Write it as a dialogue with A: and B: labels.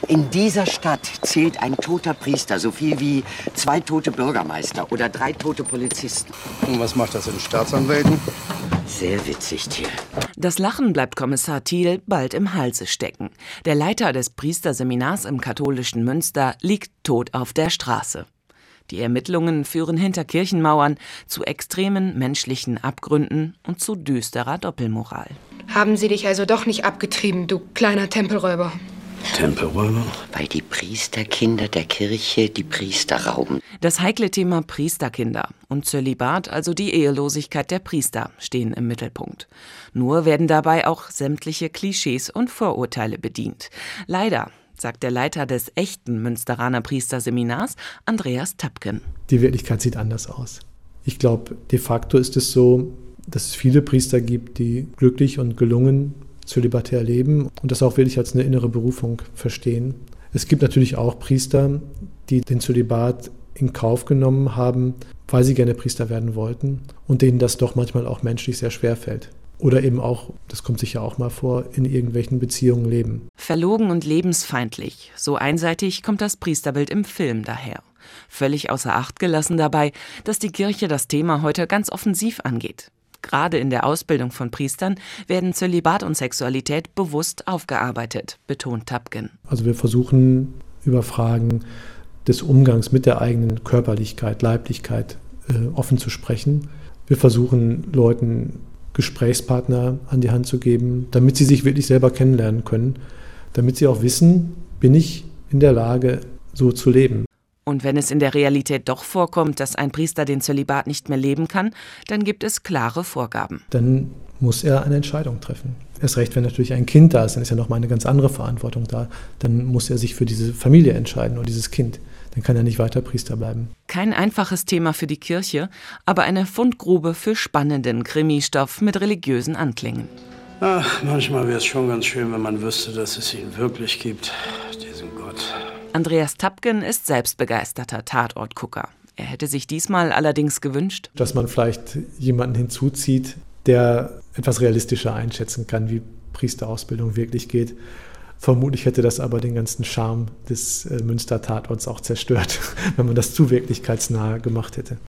A: In dieser Stadt zählt ein toter Priester so viel wie 2 tote Bürgermeister oder 3 tote Polizisten.
B: Und was macht das in Staatsanwälten?
A: Sehr witzig, Thiel.
C: Das Lachen bleibt Kommissar Thiel bald im Halse stecken. Der Leiter des Priesterseminars im katholischen Münster liegt tot auf der Straße. Die Ermittlungen führen hinter Kirchenmauern zu extremen menschlichen Abgründen und zu düsterer Doppelmoral.
D: Haben sie dich also doch nicht abgetrieben, du kleiner Tempelräuber?
B: Tempelräuber?
A: Weil die Priesterkinder der Kirche die Priester rauben.
C: Das heikle Thema Priesterkinder und Zölibat, also die Ehelosigkeit der Priester, stehen im Mittelpunkt. Nur werden dabei auch sämtliche Klischees und Vorurteile bedient. Leider, sagt der Leiter des echten Münsteraner Priesterseminars, Andreas Tapken.
E: Die Wirklichkeit sieht anders aus. Ich glaube, de facto ist es so, dass es viele Priester gibt, die glücklich und gelungen zölibatär leben und das auch wirklich als eine innere Berufung verstehen. Es gibt natürlich auch Priester, die den Zölibat in Kauf genommen haben, weil sie gerne Priester werden wollten und denen das doch manchmal auch menschlich sehr schwer fällt. Oder eben auch, das kommt sicher auch mal vor, in irgendwelchen Beziehungen leben.
C: Verlogen und lebensfeindlich, so einseitig kommt das Priesterbild im Film daher. Völlig außer Acht gelassen dabei, dass die Kirche das Thema heute ganz offensiv angeht. Gerade in der Ausbildung von Priestern werden Zölibat und Sexualität bewusst aufgearbeitet, betont Tapken.
E: Also wir versuchen über Fragen des Umgangs mit der eigenen Körperlichkeit, Leiblichkeit offen zu sprechen. Wir versuchen Leuten Gesprächspartner an die Hand zu geben, damit sie sich wirklich selber kennenlernen können, damit sie auch wissen, bin ich in der Lage, so zu leben.
C: Und wenn es in der Realität doch vorkommt, dass ein Priester den Zölibat nicht mehr leben kann, dann gibt es klare Vorgaben.
E: Dann muss er eine Entscheidung treffen. Erst recht, wenn natürlich ein Kind da ist, dann ist ja nochmal eine ganz andere Verantwortung da. Dann muss er sich für diese Familie entscheiden oder dieses Kind. Dann kann er nicht weiter Priester bleiben.
C: Kein einfaches Thema für die Kirche, aber eine Fundgrube für spannenden Krimistoff mit religiösen Anklängen.
B: Ach, manchmal wäre es schon ganz schön, wenn man wüsste, dass es ihn wirklich gibt, diesen Gott.
C: Andreas Tapken ist selbst begeisterter Tatortgucker. Er hätte sich diesmal allerdings gewünscht,
E: dass man vielleicht jemanden hinzuzieht, der etwas realistischer einschätzen kann, wie Priesterausbildung wirklich geht. Vermutlich hätte das aber den ganzen Charme des Münster-Tatorts auch zerstört, wenn man das zu wirklichkeitsnah gemacht hätte.